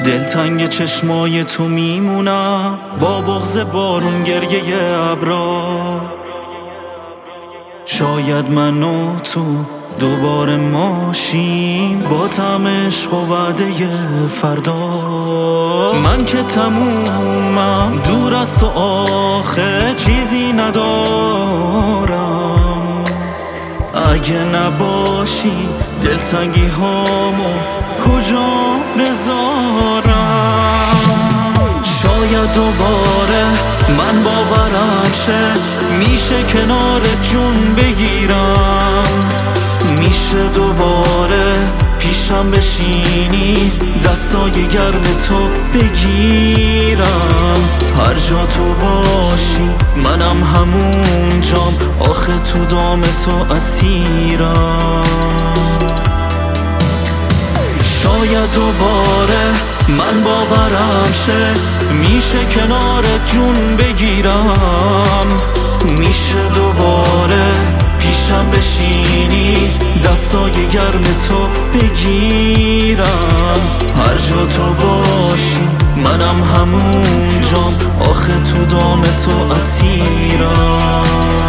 دلتنگ چشمای تو میمونم، با بغض بارون گریه ابرا. شاید من و تو دوباره ماشیم، با طعم عشق و وعده فردا. من که تمومم، دور از تو آخه چیزی ندارم. اگه نباشی دلتنگی هامو کجا بذارم؟ شاید دوباره من باورم شه، میشه کنار جون بگیرم. میشه دوباره پیشم بشینی، دستای گرم تو بگیرم. هر جا تو باشی منم همون جام، آخه تو دام تو اسیرم. شاید دوباره من باورم شه، میشه کنار جون بگیرم. میشه دوباره پیشم بشینی، دستای گرم تو بگیرم. هر جا تو باشی منم همون جام، آخه تو دام تو اسیرم.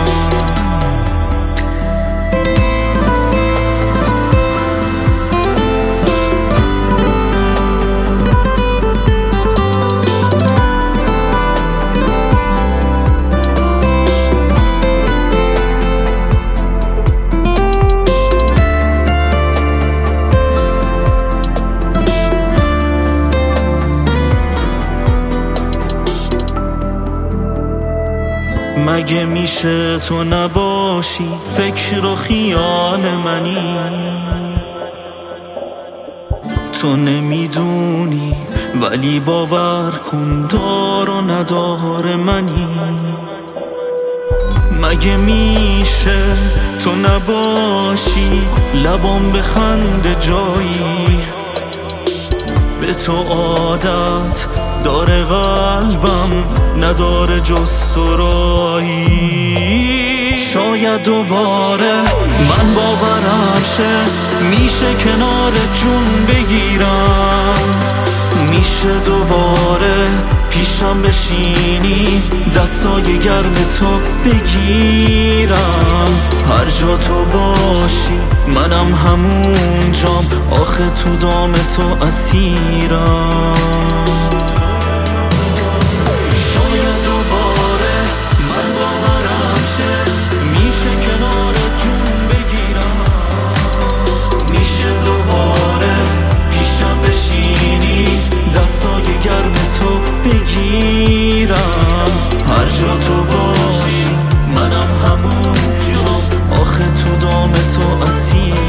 مگه میشه تو نباشی، فکر و خیال منی. تو نمیدونی ولی باور کن دار و ندار منی. مگه میشه تو نباشی، لبام بخنده جایی. به تو عادت داره قلبم، نداره جز تو رایی. شاید دوباره من باورم شه، میشه کنار جون بگیرم. میشه دوباره پیشم بشینی، دستای گرم تو بگیرم. هر جا تو باشی منم همون جام، آخه تو دام تو اسیرم. دستای گرم تو بگیرم. هر جا تو باشی منم همون جام، آخه تو دام تو اسیر.